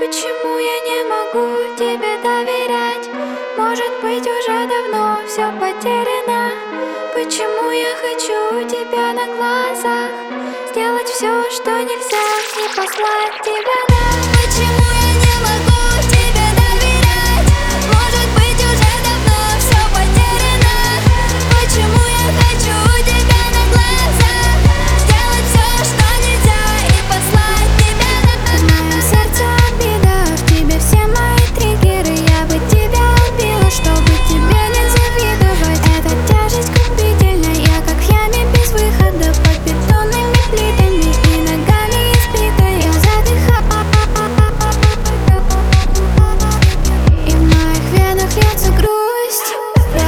Почему я не могу тебе доверять? Может быть, уже давно все потеряно. Почему я хочу тебя на глазах, сделать все, что нельзя, и послать тебя на. Почему я не могу тебе доверять? Может быть, уже давно все потеряно. Почему я хочу тебя на глазах, сделать все, что нельзя, и послать тебя на. В моем сердце обида, в тебе все мои триггеры. Я бы тебя убила, чтобы тебе не завидовать. Эта тяжесть губительная, я как в яме без выхода, под бетонными плитами и ногами избитой. Я задыхаюсь, и в моих венах льется грусть. Я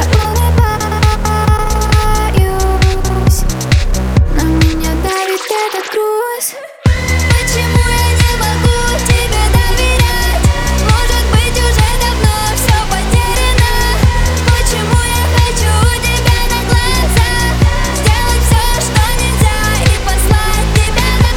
улыбаюсь, но меня давит этот груз. Почему я не могу тебе доверять? Может быть, уже давно все потеряно. Почему я хочу тебя на глазах, сделать все, что нельзя, и послать тебя на.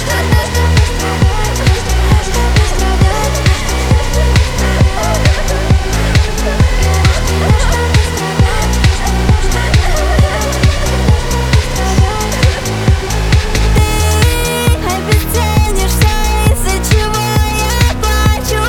Ты обесценишься, из-за чего я плачу,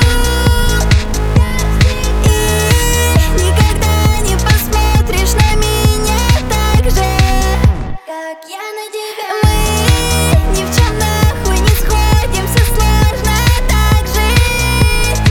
и никогда не посмотришь на меня так же, как я на тебя. Мы ни в чем нахуй не сходимся, сложно так жить.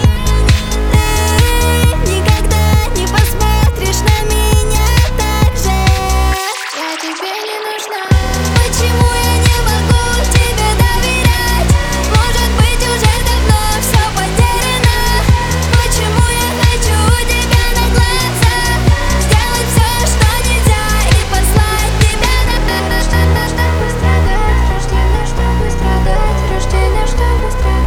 Ты никогда не посмотришь на меня так же. Я тебе не нужна. Почему я не могу тебе доверять? Может быть, уже давно все потеряно. Почему я хочу тебя на глазах, сделать все, что нельзя, и послать тебя на. Рождена, чтобы страдать, рождена, чтобы страдать, рождена, чтобы страдать.